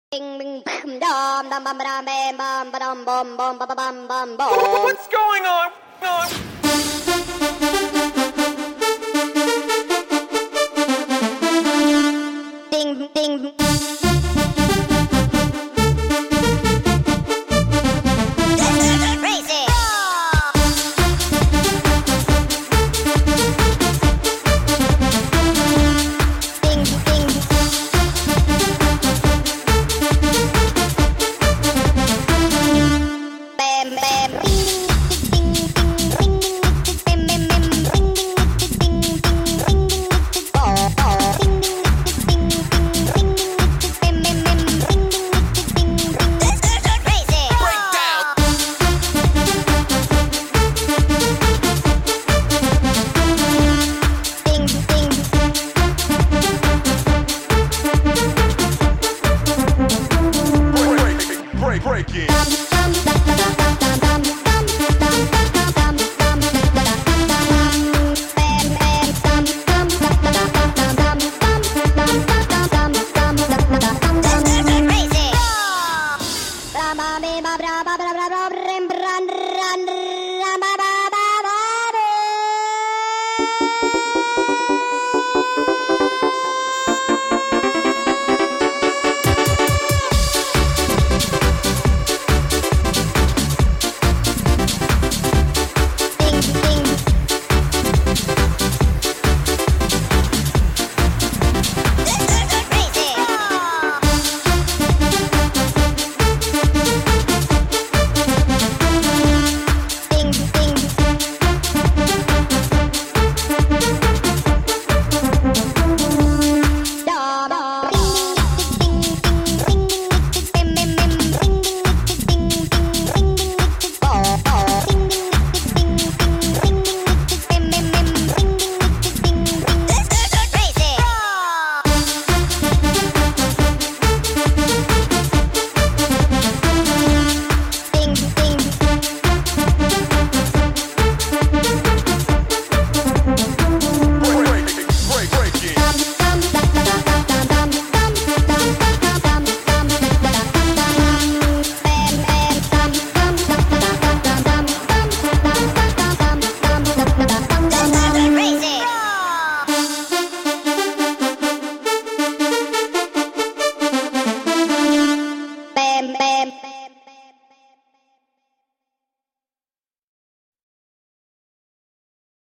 Bing bing bam dum dum bam bam bam bam bam bam bam bam bam bam bam. What's going on? Ding ding. Crazy. Ding ding. Bam bam. Ding ding ding ding ding. Bam bam bam. Ding ding ding ding ding ding. Oh oh. Ding ding ding ding ding. Bam bam bam. Ding ding ding ding. Crazy. Breakdown. Ding ding. Break it.